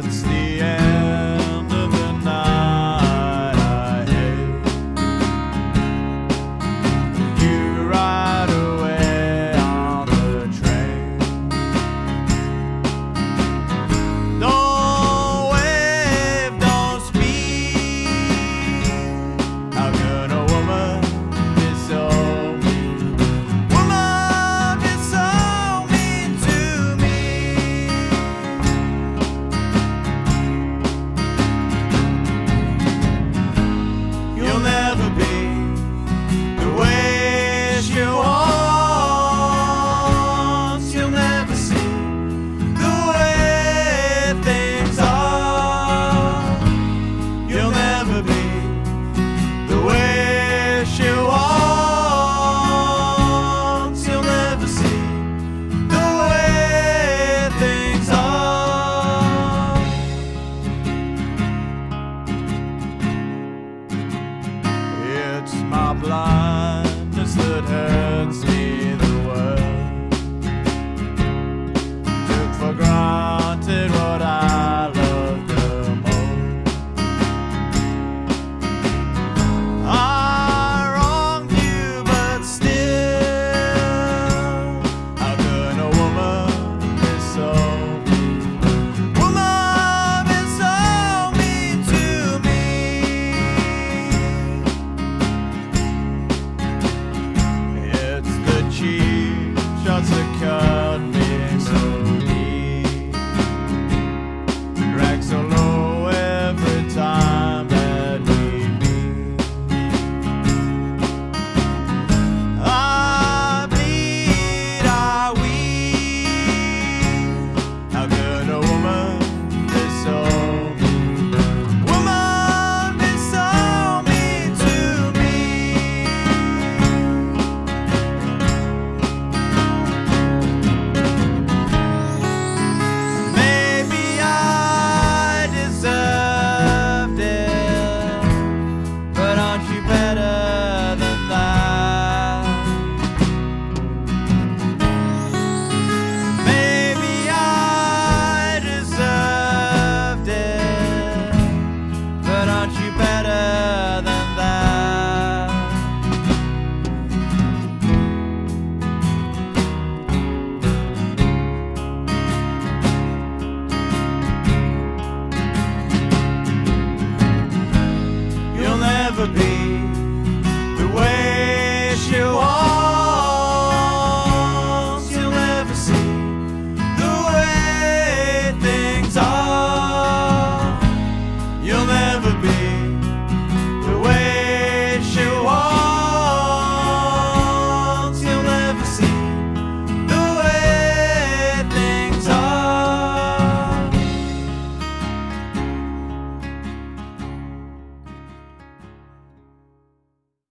It's the end of the night. I hate you ride away on the train. Don't wave, don't speak. How can a woman be so mean? Woman be so mean to me. You'll never be the way she wants. You'll never see the way things are. You'll never be the way she wants. You'll never see the way things are. It's my blindness that hurts me the worst. Took for granted what I loved the most. I wronged you, but still, how can a woman be so mean? Woman be so mean to me. It's the cheap shots that